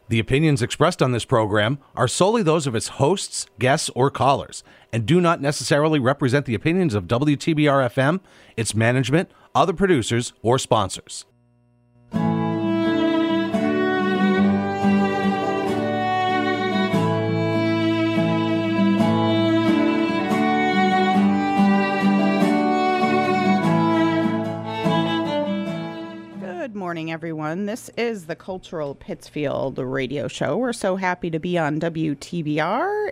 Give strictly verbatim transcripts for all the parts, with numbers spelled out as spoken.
The opinions expressed on this program are solely those of its hosts, guests, or callers, and do not necessarily represent the opinions of W T B R F M, its management, other producers, or sponsors. Good morning, everyone. This is the Cultural Pittsfield radio show. We're so happy to be on W T B R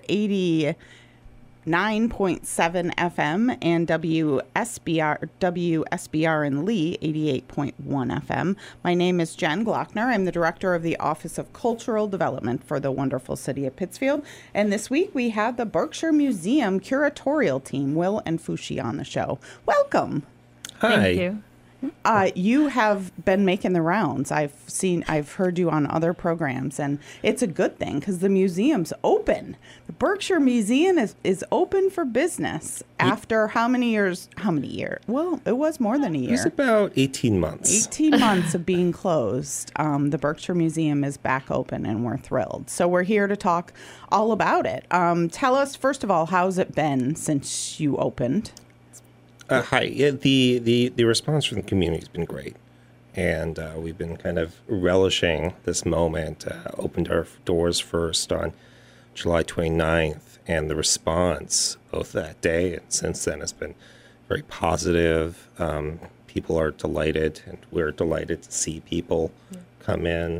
eighty-nine point seven F M and W S B R, W S B R in Lee, eighty-eight point one F M. My name is Jen Glockner. I'm the director of the Office of Cultural Development for the wonderful city of Pittsfield. And this week we have the Berkshire Museum curatorial team, Will and Fushi, on the show. Welcome. Hi. Thank you. Uh, you have been making the rounds. I've seen, I've heard you on other programs, and it's a good thing because the museum's open. The Berkshire Museum is, is open for business after how many years? How many years? Well, it was more than a year. It was about eighteen months. eighteen months of being closed. Um, the Berkshire Museum is back open, and we're thrilled. So we're here to talk all about it. Um, tell us, first of all, how's it been since you opened? Uh, hi. Yeah, the, the, the response from the community has been great. And uh, we've been kind of relishing this moment. Uh, opened our doors first on July twenty-ninth, and the response both that day and since then has been very positive. Um, people are delighted, and we're delighted to see people yeah. come in.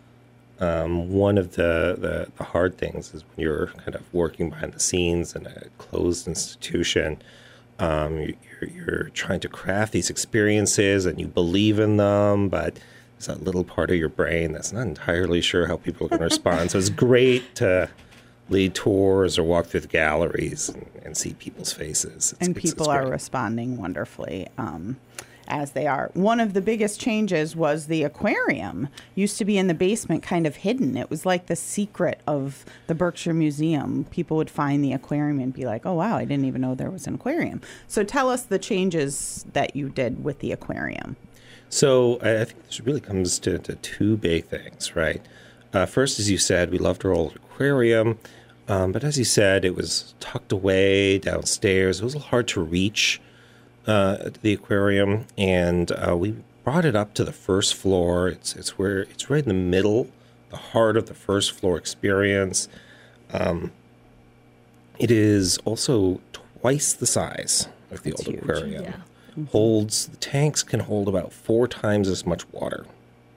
Um, one of the, the, the hard things is when you're kind of working behind the scenes in a closed institution. Um, you're, you're trying to craft these experiences and you believe in them, but there's that little part of your brain that's not entirely sure how people are going to respond. So it's great to lead tours or walk through the galleries and, and see people's faces. It's, and it's, people it's are responding wonderfully. Um, as they are. One of the biggest changes was the aquarium. Used to be in the basement, kind of hidden. It was like the secret of the Berkshire Museum. People would find the aquarium and be like, oh, wow, I didn't even know there was an aquarium. So tell us the changes that you did with the aquarium. So I think this really comes to, to two big things, right? Uh, first, as you said, we loved our old aquarium. Um, but as you said, it was tucked away downstairs. It was a little hard to reach. Uh, the aquarium, and uh, we brought it up to the first floor. It's it's where it's right in the middle, the heart of the first floor experience. Um, it is also twice the size of the That's old huge. aquarium. Yeah. Mm-hmm. Holds the tanks can hold about four times as much water.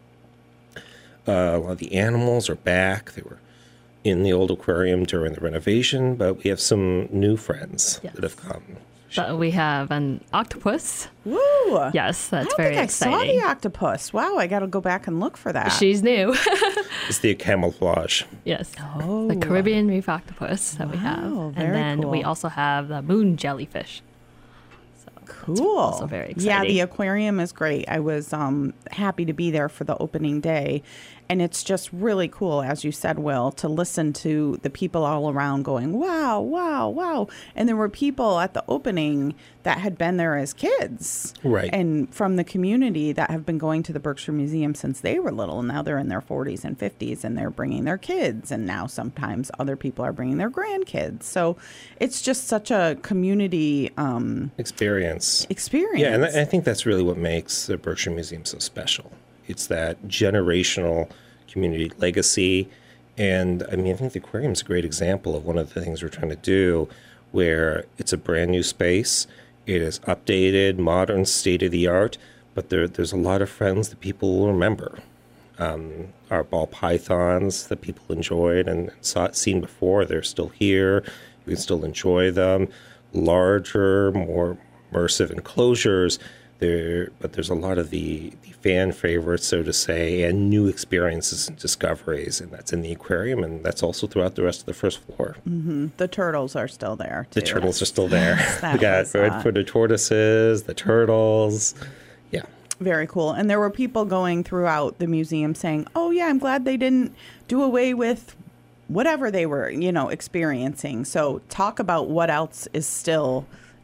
Uh, a lot of the animals are back. They were in the old aquarium during the renovation, but we have some new friends Yes. that have come. So we have an octopus. Woo! Yes, that's I don't very think exciting. I saw the octopus. Wow, I got to go back and look for that. She's new. It's the camouflage. Yes. Oh. The Caribbean reef octopus that we Wow, have. very And then cool. we also have the moon jellyfish. So Cool. also very Yeah, exciting. the aquarium is great. I was um, happy to be there for the opening day. And it's just really cool, as you said, Will, to listen to the people all around going, wow, wow, wow. And there were people at the opening that had been there as kids. Right. And from the community that have been going to the Berkshire Museum since they were little. And now they're in their forties and fifties and they're bringing their kids. And now sometimes other people are bringing their grandkids. So it's just such a community um, Experience. experience. Yeah, and I I think that's really what makes the Berkshire Museum so special. It's that generational community legacy. And I mean, I think the aquarium is a great example of one of the things we're trying to do, where it's a brand new space. It is updated, modern, state of the art, but there, there's a lot of friends that people will remember. Um, our ball pythons that people enjoyed and saw seen before, they're still here. You can still enjoy them. Larger, more immersive enclosures. There, but there's a lot of the, the fan favorites, so to say, and new experiences and discoveries, and that's in the aquarium, and that's also throughout the rest of the first floor. Mm-hmm. The turtles are still there, too. The turtles are still there. That We got was, uh, red-footed tortoises, the turtles. Yeah. Very cool. And there were people going throughout the museum saying, oh, yeah, I'm glad they didn't do away with whatever they were, you know, experiencing. So talk about what else is still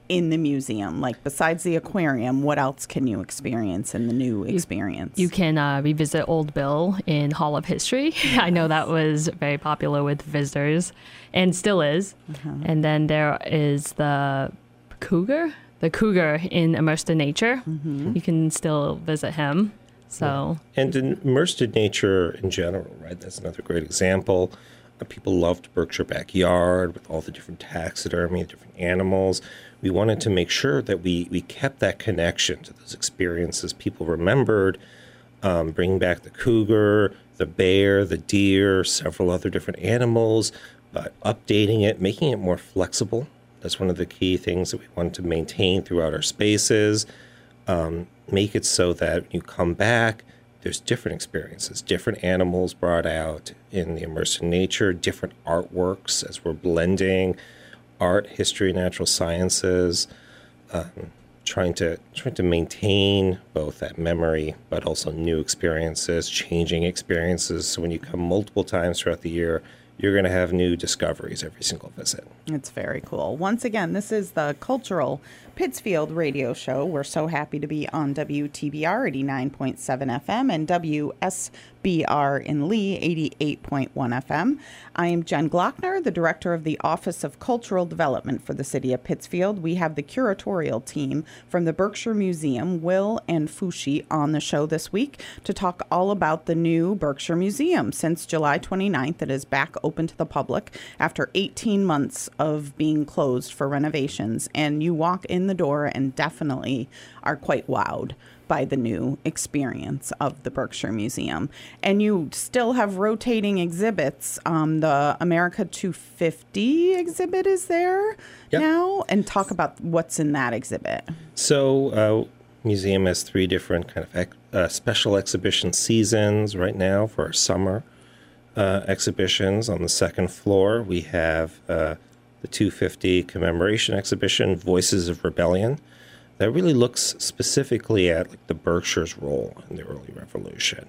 in the museum? Like, besides the aquarium, what else can you experience in the new experience? You can uh, revisit Old Bill in Hall of History. I know that was very popular with visitors and still is. Uh-huh. And then there is the cougar, the cougar in Immersed in Nature. Mm-hmm. You can still visit him. So, And in immersed in nature in general, right? That's another great example. Uh, People loved Berkshire Backyard with all the different taxidermy, different animals. We wanted to make sure that we, we kept that connection to those experiences people remembered, um, bringing back the cougar, the bear, the deer, several other different animals, but updating it, making it more flexible. That's one of the key things that we wanted to maintain throughout our spaces. Um, make it so that when you come back, there's different experiences, different animals brought out in the immersed in nature, different artworks as we're blending art, history, natural sciences, um, trying to trying to maintain both that memory, but also new experiences, changing experiences. So when you come multiple times throughout the year, you're going to have new discoveries every single visit. It's very cool. Once again, this is the Cultural Pittsfield radio show. We're so happy to be on W T B R eighty-nine point seven F M and W S B R in Lee eighty-eight point one F M. I am Jen Glockner, the director of the Office of Cultural Development for the City of Pittsfield. We have the curatorial team from the Berkshire Museum, Will and Fushi, on the show this week to talk all about the new Berkshire Museum. Since July twenty-ninth, it is back open to the public after eighteen months of being closed for renovations. And you walk in the door and definitely are quite wowed by the new experience of the Berkshire Museum. And you still have rotating exhibits. Um, the America two fifty exhibit is there Yep. now. And talk about what's in that exhibit. So, uh, museum has three different kind of ex- uh, special exhibition seasons right now for our summer uh, exhibitions. On the second floor, we have uh, the two fifty commemoration exhibition, Voices of Rebellion, that really looks specifically at like the Berkshire's role in the early Revolution,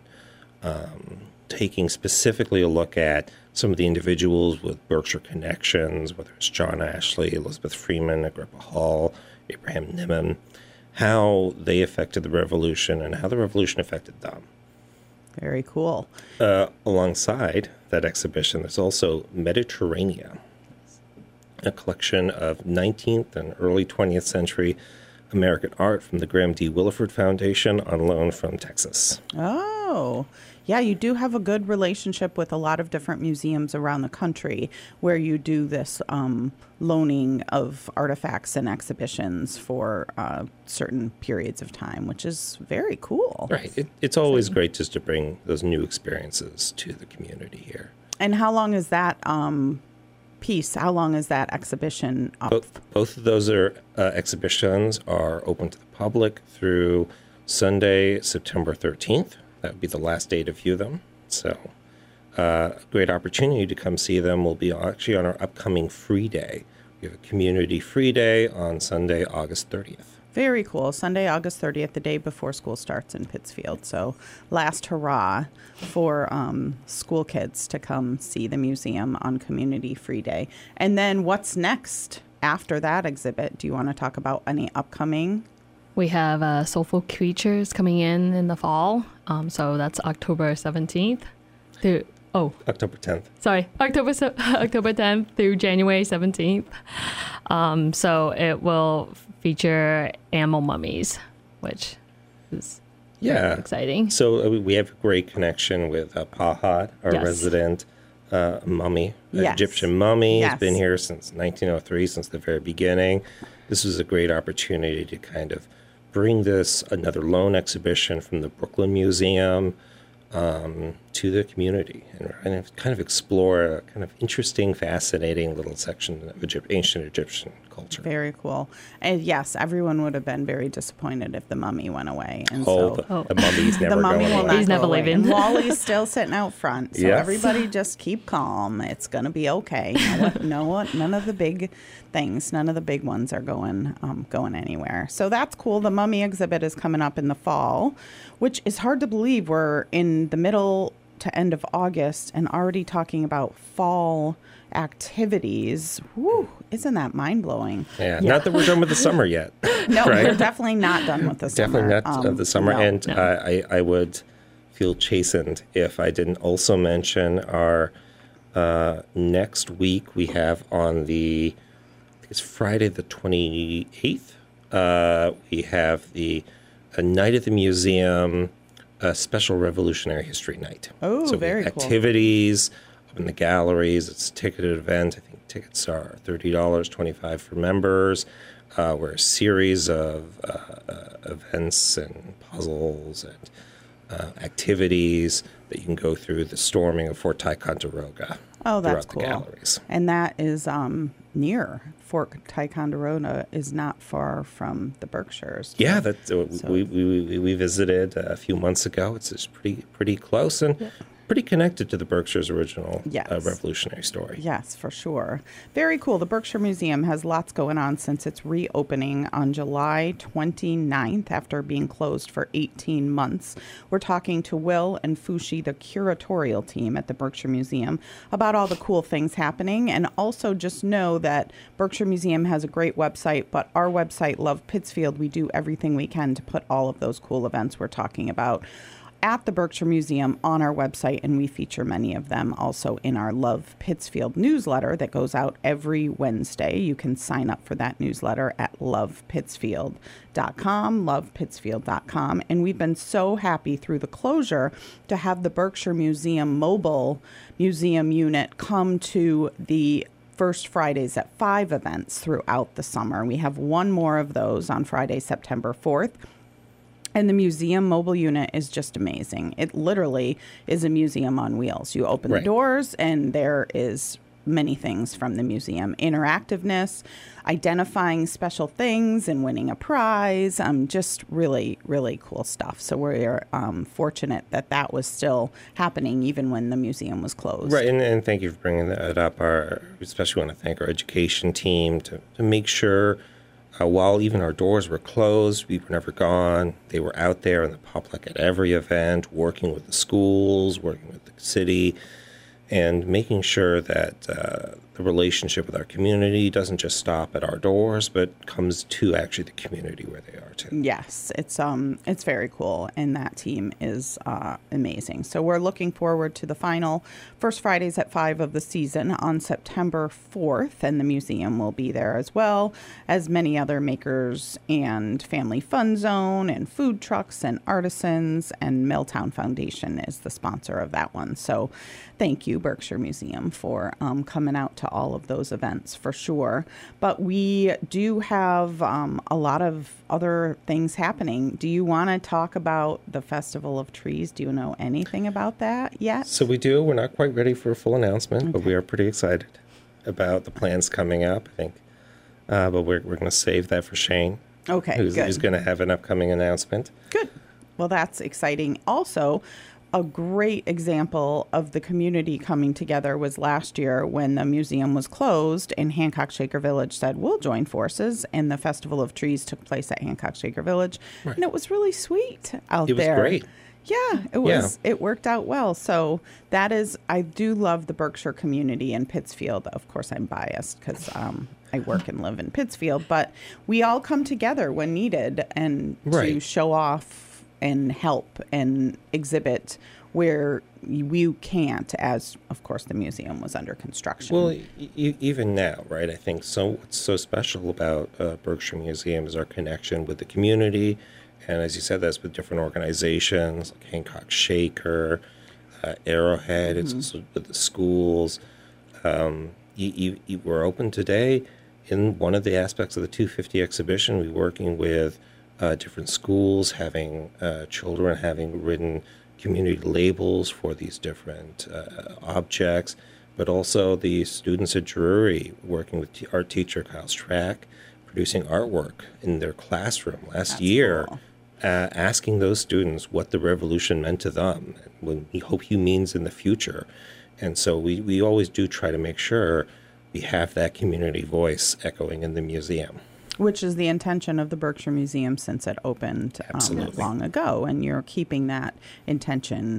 um, taking specifically a look at some of the individuals with Berkshire connections, whether it's John Ashley, Elizabeth Freeman, Agrippa Hall, Abraham Nimmo, how they affected the Revolution and how the Revolution affected them. Very cool. Uh, alongside that exhibition, there's also Mediterranea, a collection of nineteenth and early twentieth century American art from the Graham D. Williford Foundation on loan from Texas. Oh, yeah, you do have a good relationship with a lot of different museums around the country where you do this um, loaning of artifacts and exhibitions for uh, certain periods of time, which is very cool. Right. It, it's always great just to bring those new experiences to the community here. And how long is that um, piece? How long is that exhibition up? Both, both of those are uh, exhibitions are open to the public through Sunday, September thirteenth. That would be the last day to view them. So uh, a great opportunity to come see them will be actually on our upcoming free day. We have a community free day on Sunday, August thirtieth. Very cool. Sunday, August thirtieth, the day before school starts in Pittsfield. So last hurrah for um, school kids to come see the museum on Community Free Day. And then what's next after that exhibit? Do you want to talk about any upcoming? we have uh, Soulful Creatures coming in in the fall. Um, so that's October seventeenth through, oh, October tenth. sorry, October se- October tenth through January seventeenth. Um, so it will feature animal mummies, which is very Yeah. exciting. So uh, we have a great connection with uh, Pahad, our Yes. resident uh, mummy, uh, Yes. Egyptian mummy. Yes. Has been here since nineteen oh three, since the very beginning. This was a great opportunity to kind of bring this, another loan exhibition from the Brooklyn Museum, um, to the community and kind of, kind of explore a kind of interesting, fascinating little section of Egypt, ancient Egyptian culture. Very cool. And yes, everyone would have been very disappointed if the mummy went away. And Oh, so the, Oh. the mummy's never the mummy going will away. not He's go never away. leaving. And Wally's still sitting out front. So Yes. everybody just keep calm. It's going to be okay. No, what, no what, none of the big things, none of the big ones are going um, going anywhere. So that's cool. The mummy exhibit is coming up in the fall, which is hard to believe. We're in the middle to end of August and already talking about fall activities. Woo, isn't that mind-blowing? Yeah, yeah. Not that we're done with the summer yet. No, right? We're definitely not done with the summer. Definitely not um, of the summer. No. And no. uh, I, I would feel chastened if I didn't also mention our uh, next week we have on the, I think it's Friday the twenty-eighth, uh, we have the a Night at the Museum, a special Revolutionary History Night. Oh, so very we have cool. Activities up in the galleries. It's a ticketed event. I think tickets are thirty dollars, twenty-five dollars for members. Uh, we're a series of uh, uh, events and puzzles and uh, activities that you can go through. The storming of Fort Ticonderoga. Oh, that's cool. The galleries. And that is um, near Fort Ticonderoga is not far from the Berkshires. Yeah, that uh, So- we, we we visited a few months ago. It's just pretty pretty close and pretty connected to the Berkshires' original Yes. uh, revolutionary story. Yes, for sure. Very cool. The Berkshire Museum has lots going on since its reopening on July twenty-ninth after being closed for eighteen months. We're talking to Will and Fushi, the curatorial team at the Berkshire Museum, about all the cool things happening. And also just know that Berkshire Museum has a great website, but our website, Love Pittsfield, we do everything we can to put all of those cool events we're talking about at the Berkshire Museum on our website, and we feature many of them also in our Love Pittsfield newsletter that goes out every Wednesday. You can sign up for that newsletter at love pittsfield dot com, love pittsfield dot com. And we've been so happy through the closure to have the Berkshire Museum mobile museum unit come to the First Fridays at five events throughout the summer. We have one more of those on Friday, September fourth. And the museum mobile unit is just amazing. It literally is a museum on wheels. You open Right. the doors and there is many things from the museum. Interactiveness, identifying special things and winning a prize. Um, just really, really cool stuff. So we're um, fortunate that that was still happening even when the museum was closed. Right, and, and thank you for bringing that up. Our, especially want to thank our education team to, to make sure Uh, while even our doors were closed, we were never gone. They were out there in the public at every event, working with the schools, working with the city, and making sure that uh, the relationship with our community doesn't just stop at our doors, but comes to actually the community where they are too. Yes, it's um it's very cool, and that team is uh, amazing. So we're looking forward to the final First Fridays at five of the season on September fourth, and the museum will be there as well as many other makers and family fun zone and food trucks and artisans, and Milltown Foundation is the sponsor of that one. So thank you, Berkshire Museum, for um, coming out to all of those events for sure. But we do have um, a lot of other things happening. Do you want to talk about the Festival of Trees? Do you know anything about that yet? So we do. We're not quite ready for a full announcement, okay. but we are pretty excited about the plans coming up, I think. Uh, but we're, we're going to save that for Shane. Okay, who's, good. who's going to have an upcoming announcement. Good. Well, that's exciting. Also, a great example of the community coming together was last year when the museum was closed and Hancock Shaker Village said, we'll join forces. And the Festival of Trees took place at Hancock Shaker Village. Right. And it was really sweet out it there. It was great. Yeah, it was. Yeah. It worked out well. So that is, I do love the Berkshire community in Pittsfield. Of course, I'm biased because um, I work and live in Pittsfield. But we all come together when needed and right. to show off and help and exhibit where you can't, as, of course, the museum was under construction. Well, e- even now, right, I think so. What's so special about uh, Berkshire Museum is our connection with the community. And as you said, that's with different organizations like Hancock Shaker, uh, Arrowhead, mm-hmm. it's also with the schools. Um, you, you, you, we're open today in one of the aspects of the two fifty exhibition. We're working with Uh, different schools, having uh, children having written community labels for these different uh, objects, but also the students at Drury working with t- art teacher Kyle Strack, producing artwork in their classroom last That's year, cool. uh, asking those students what the revolution meant to them, and what we hope he means in the future. And so we, we always do try to make sure we have that community voice echoing in the museum. Which is the intention of the Berkshire Museum since it opened um, long ago. And you're keeping that intention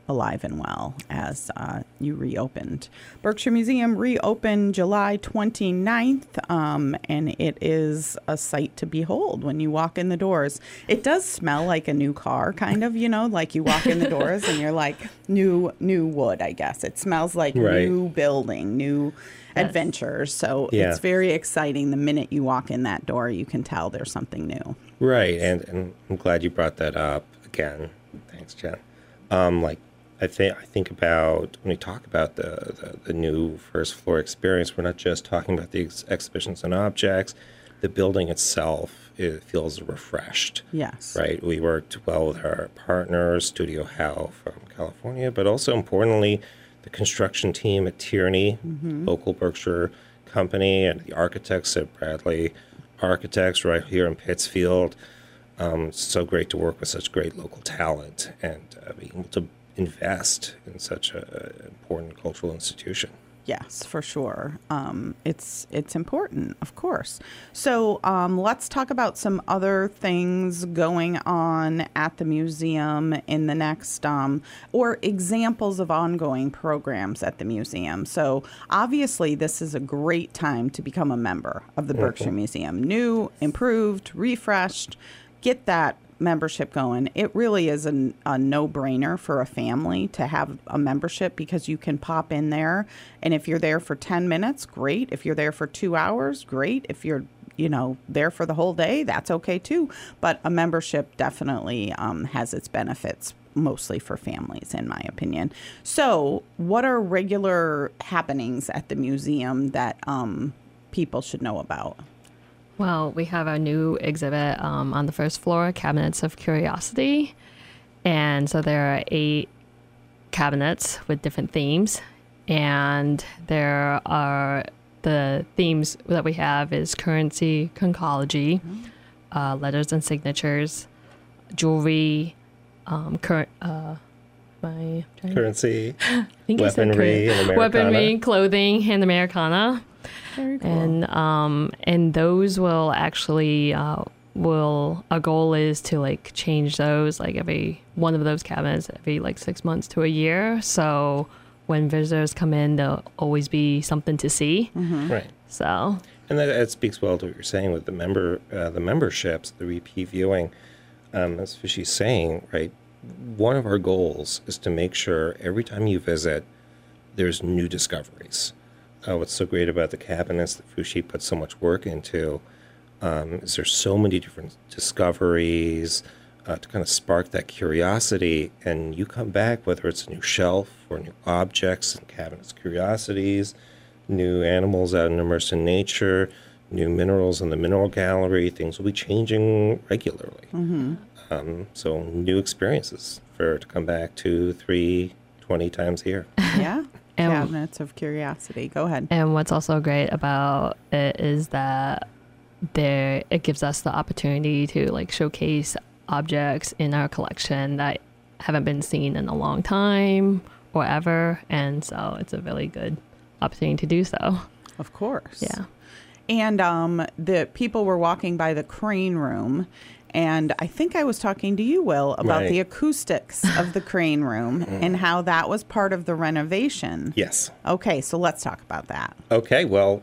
alive and well as uh, you reopened. Berkshire Museum reopened July twenty-ninth, um, and it is a sight to behold when you walk in the doors. It does smell like a new car, kind of, you know, like you walk in the doors and you're like, new new wood, I guess. It smells like Right. new building, new Yes. adventures. So Yeah. it's very exciting. The minute you walk in that door, you can tell there's something new. Right, and, and I'm glad you brought that up again. Thanks, Jen. Um, like, I think I think about when we talk about the, the, the new first floor experience, we're not just talking about the ex- exhibitions and objects. The building itself, it feels refreshed. Yes. Right. We worked well with our partners, Studio How from California, but also importantly, the construction team at Tierney, local Berkshire company, and the architects at Bradley Architects right here in Pittsfield. Um, so great to work with such great local talent and uh, being able to invest in such an important cultural institution. Yes, for sure. Um, it's it's important, of course. So um, let's talk about some other things going on at the museum in the next, um, or examples of ongoing programs at the museum. So obviously, this is a great time to become a member of the Berkshire Museum. New, improved, refreshed. Get that membership going. It really is a, a no-brainer for a family to have a membership because you can pop in there, and if you're there for ten minutes, great. If you're there for two hours, great. If you're you know there for the whole day, that's okay too. But a membership definitely um, has its benefits, mostly for families, in my opinion. So what are regular happenings at the museum that um, people should know about? Well, we have a new exhibit um, on the first floor, Cabinets of Curiosity. And so there are eight cabinets with different themes. And there are the themes that we have is currency, conchology, uh, letters and signatures, jewelry, um, current, uh, my Currency, I think I said weaponry, current- and Americana. weaponry, clothing, and Americana. Very cool. And um and those will actually uh will our goal is to like change those like every one of those cabinets every like six months to a year. So when visitors come in, there'll always be something to see. Right. So And that, that speaks well to what you're saying with the member, uh, the memberships, the repeat viewing. Um, as she's saying, right, one of our goals is to make sure every time you visit, there's new discoveries. Uh, what's so great about the cabinets that Fushi put so much work into um, is there's so many different discoveries uh, to kind of spark that curiosity. And you come back, whether it's a new shelf or new objects and cabinets, curiosities, new animals out and immersed in nature, new minerals in the mineral gallery. Things will be changing regularly. Mm-hmm. Um, so new experiences for to come back two, three, twenty times a year. Yeah. And- Cabinets of Curiosity. Go ahead. and what's also great about it is that there it gives us the opportunity to like showcase objects in our collection that haven't been seen in a long time or ever, and so it's a really good opportunity to do so. Of course. Yeah. And um, the people were walking by the crane room, and I think I was talking to you, Will, about Right. the acoustics of the crane room and how that was part of the renovation. Yes. Okay, so let's talk about that. Okay, well,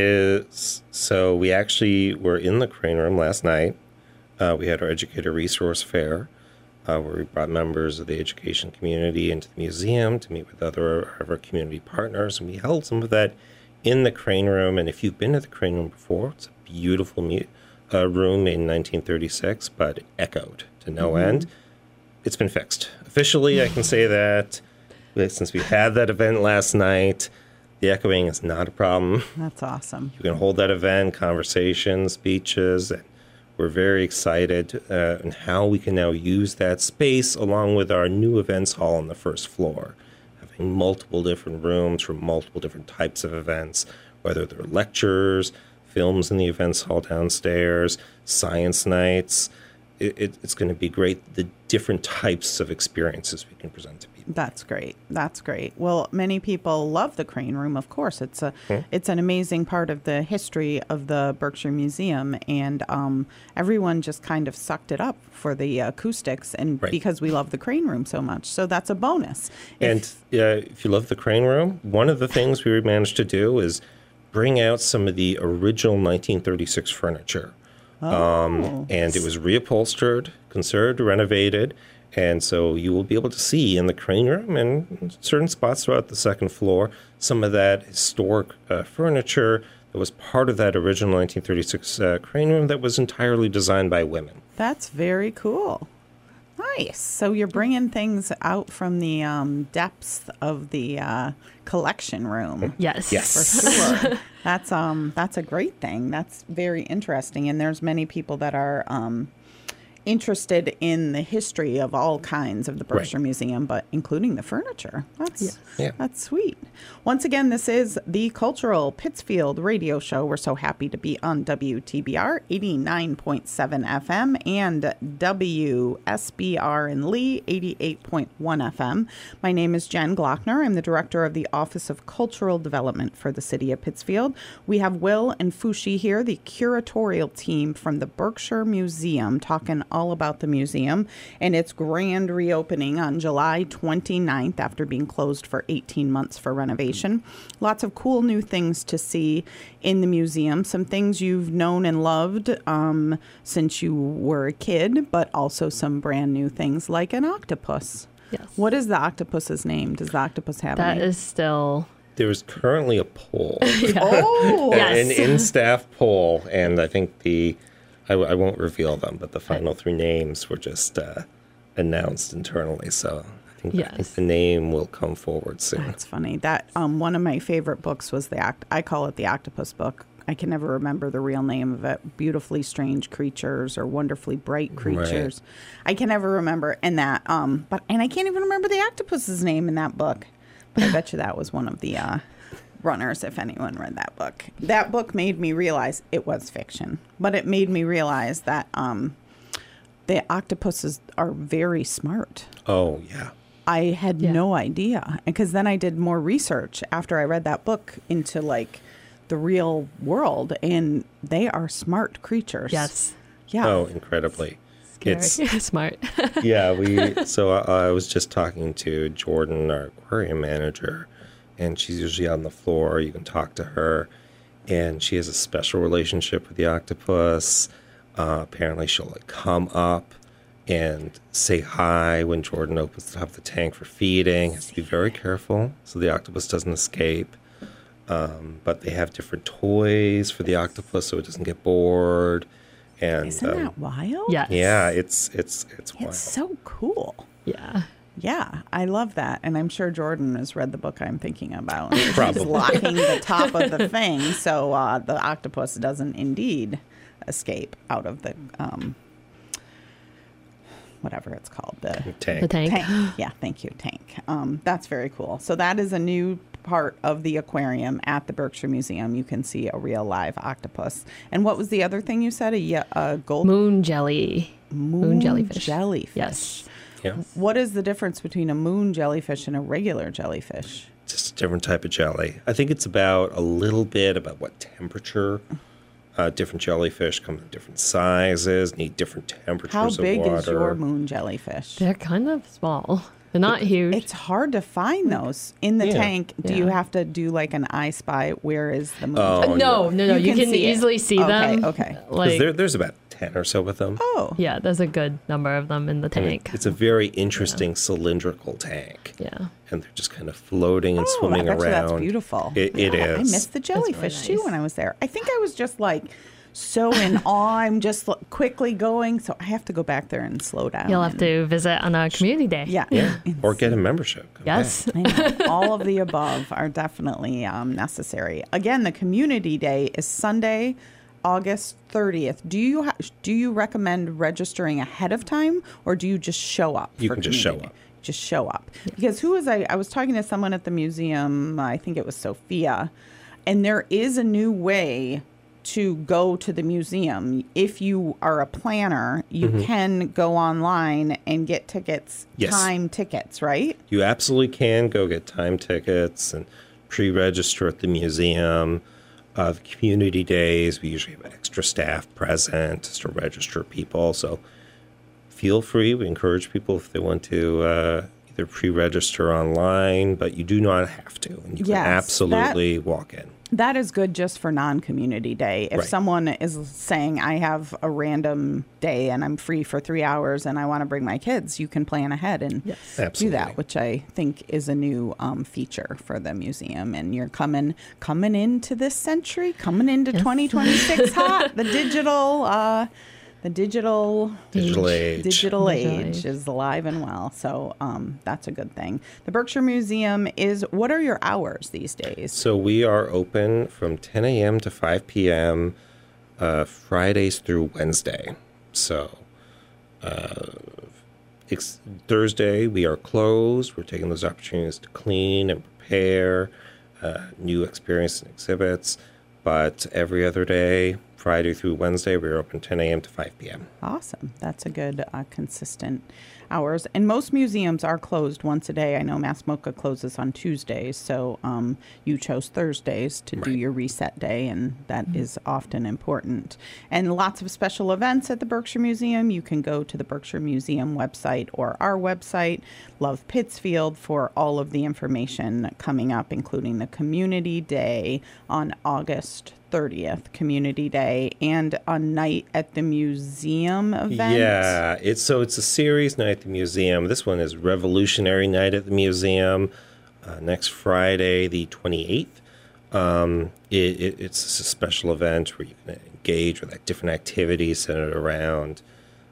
is so we actually were in the crane room last night. Uh, we had our educator resource fair, uh, where we brought members of the education community into the museum to meet with other of our community partners, and we held some of that in the crane room. And if you've been to the crane room before, it's a beautiful mu- uh, room in nineteen thirty-six, but echoed to no Mm-hmm. end. It's been fixed. Officially, I can say that since we had that event last night, the echoing is not a problem. That's awesome. You can hold that event, conversations, speeches, and we're very excited uh, in how we can now use that space along with our new events hall on the first floor, having multiple different rooms for multiple different types of events, whether they're lectures, films in the events hall downstairs, science nights. it, it, it's going to be great, the different types of experiences we can present to people. That's great. That's great. Well, many people love the Crane Room. Of course, it's a Hmm. it's an amazing part of the history of the Berkshire Museum, and um, everyone just kind of sucked it up for the acoustics, and Right. because we love the Crane Room so much. So that's a bonus. If- And uh, if you love the Crane Room, one of the things we managed to do is bring out some of the original nineteen thirty-six furniture. Um, and it was reupholstered, conserved, renovated. And so you will be able to see in the Crane Room and certain spots throughout the second floor some of that historic uh, furniture that was part of that original nineteen thirty-six uh, Crane Room that was entirely designed by women. That's very cool. Nice. So you're bringing things out from the um, depths of the uh, collection room. Yes. Yes. For sure. That's um that's a great thing. That's very interesting, and there's many people that are um interested in the history of all kinds of the Berkshire Right. Museum, but including the furniture. That's Yeah. that's sweet. Once again, this is the Cultural Pittsfield Radio Show. We're so happy to be on W T B R eighty-nine point seven F M and W S B R in Lee eighty-eight point one F M. My name is Jen Glockner. I'm the director of the Office of Cultural Development for the City of Pittsfield. We have Will and Fushi here, the curatorial team from the Berkshire Museum, talking all about the museum and its grand reopening on July twenty-ninth after being closed for eighteen months for renovation. Lots of cool new things to see in the museum. Some things you've known and loved um, since you were a kid, but also some brand new things like an octopus. Yes. What is the octopus's name? Does the octopus have That a name? is still. There is currently a poll. Oh, Yes. An in-staff poll, and I think the, I, I won't reveal them, but the final three names were just uh, announced internally. So I think, I think Yes. the name will come forward soon. that's funny. That um, one of my favorite books was the oct- I call it the octopus book. I can never remember the real name of it. Beautifully Strange Creatures or Wonderfully Bright Creatures. I can never remember. And that, um, but and I can't even remember the octopus's name in that book. But I bet you that was one of the uh, runners. If anyone read that book, that book made me realize it was fiction, but it made me realize that um, the octopuses are very smart. Oh, yeah. I had Yeah. no idea, because then I did more research after I read that book into like the real world, and they are smart creatures. Yes. Yeah. Oh, incredibly. Scary. It's Smart. yeah, we so I, I was just talking to Jordan, our aquarium manager, and she's usually on the floor. You can talk to her, and she has a special relationship with the octopus. Uh, apparently, she'll like come up and say hi when Jordan opens the top of the tank for feeding. Has to be very careful so the octopus doesn't escape. Um, but they have different toys for the octopus so it doesn't get bored. And Isn't um, that wild? Yes. yeah, it's it's it's wild. It's so cool. Yeah. Yeah, I love that. And I'm sure Jordan has read the book I'm thinking about. She's Probably. locking the top of the thing so uh, the octopus doesn't indeed escape out of the, um, whatever it's called, the tank. The tank. tank. Yeah, thank you, tank. Um, that's very cool. So that is a new part of the aquarium at the Berkshire Museum. You can see a real live octopus. And what was the other thing you said? A, ye- a gold Moon jelly. moon jellyfish. Jellyfish. Yes. Yeah, What is the difference between a moon jellyfish and a regular jellyfish? just a different type of jelly. I think it's about a little bit about what temperature. Uh, different jellyfish come in different sizes, need different temperatures How of big water. is your moon jellyfish? They're kind of small. They're not huge. It's hard to find those in the Yeah. tank. Do you Yeah. have to do like an I Spy? Where is the moon? Oh, jellyfish? no, no, no. You You, can can, see it. easily see Okay, them. okay. 'Cause Like, there, there's about ten or so of them. Oh, yeah, there's a good number of them in the And it- tank. It's a very interesting cylindrical tank. Yeah. And they're just kind of floating and Oh, swimming I bet you around. that's beautiful. It, it Yeah, is. I missed the jellyfish too nice. when I was there. I think I was just like so in awe. I'm just l- quickly going, so I have to go back there and slow down. You'll have and- to visit on our community day. Yeah. Yeah. Or get a membership. Come Yes. back. I know. All of the above are definitely um, necessary. Again, the community day is Sunday, August thirtieth. Do you ha- do you recommend registering ahead of time, or do you just show up? You for can just show community up. day? Just show up. Because who was I? I was talking to someone at the museum. I think it was Sophia, and there is a new way to go to the museum. If you are a planner, you mm-hmm. can go online and get tickets, yes. time tickets, right? You absolutely can go get time tickets and pre-register at the museum. Uh, the community days, we usually have extra staff present to register people. So feel free. We encourage people if they want to uh, either pre-register online, but you do not have to. And you yes, can absolutely that, walk in. That is good just for non-community day. If right. someone is saying, I have a random day and I'm free for three hours and I want to bring my kids, you can plan ahead and yes. do that, which I think is a new um, feature for the museum. And you're coming coming into this century, coming into yes. twenty twenty-six hot, the digital... Uh, The digital digital age, digital age, digital age is alive and well. So um, that's a good thing. The Berkshire Museum is, what are your hours these days? So we are open from ten a.m. to five p.m. Uh, Fridays through Wednesday. So uh, it's Thursday, we are closed. We're taking those opportunities to clean and prepare uh, new experience and exhibits. But every other day, Friday through Wednesday, we're open ten a.m. to five p.m. Awesome. That's a good, uh, consistent hours. And most museums are closed once a day. I know Mass MoCA closes on Tuesdays, so um, you chose Thursdays to right. do your reset day, and that mm-hmm. is often important. And lots of special events at the Berkshire Museum. You can go to the Berkshire Museum website or our website, Love Pittsfield, for all of the information coming up, including the Community Day on August thirtieth, Community Day, and a night at the museum event. Yeah, it's so it's a series night at the museum. This one is Revolutionary Night at the Museum. Uh, next Friday, the twenty-eighth. Um, it, it, it's a special event where you can engage with like, different activities centered around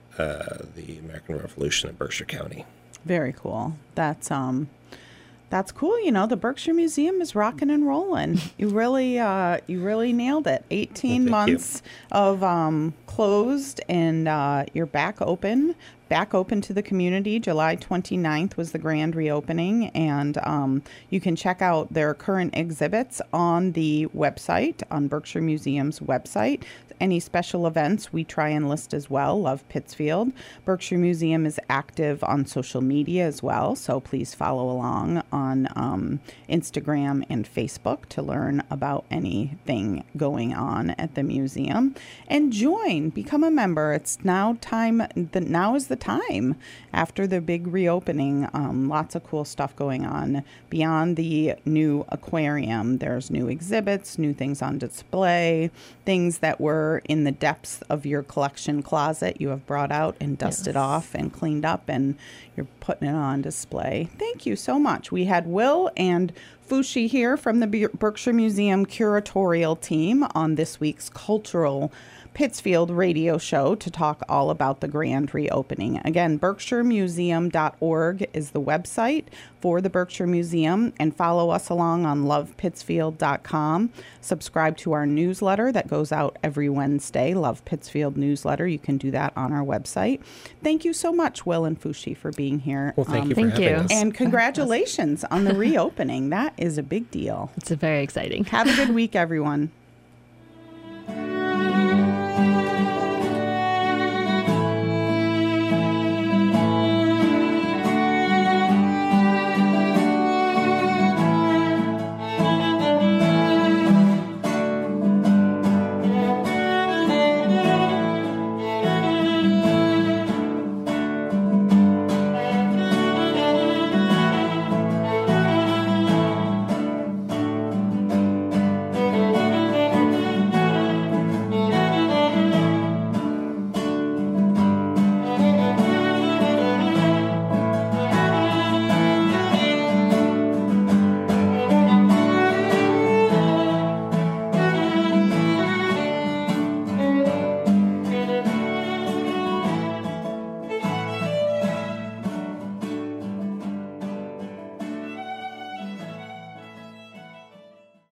uh, the American Revolution in Berkshire County. Very cool. That's um. That's cool. You know, the Berkshire Museum is rocking and rolling. You really, uh, you really nailed it. eighteen well, months you. of um, closed, and uh, you're back open. Back open to the community. July twenty-ninth was the grand reopening, and um, you can check out their current exhibits on the website, on Berkshire Museum's website. Any special events we try and list as well. Love Pittsfield. Berkshire Museum is active on social media as well, so please follow along on um, Instagram and Facebook to learn about anything going on at the museum. And join, become a member. It's now time. The, now is the time after the big reopening. Um, lots of cool stuff going on beyond the new aquarium. There's new exhibits, new things on display, things that were in the depths of your collection closet you have brought out and dusted yes. off and cleaned up, and you're putting it on display. Thank you so much. We had Will and Fushi here from the Berkshire Museum curatorial team on this week's Cultural Pittsfield radio show to talk all about the grand reopening. Again, berkshire museum dot org is the website for the Berkshire Museum, and follow us along on love pittsfield dot com. Subscribe to our newsletter that goes out every Wednesday, Love Pittsfield newsletter. You can do that on our website. Thank you so much, Will and Fushi, for being here. Well, thank um, you for thank having you. us. And congratulations on the reopening. That is a big deal. It's very exciting. Have a good week, everyone.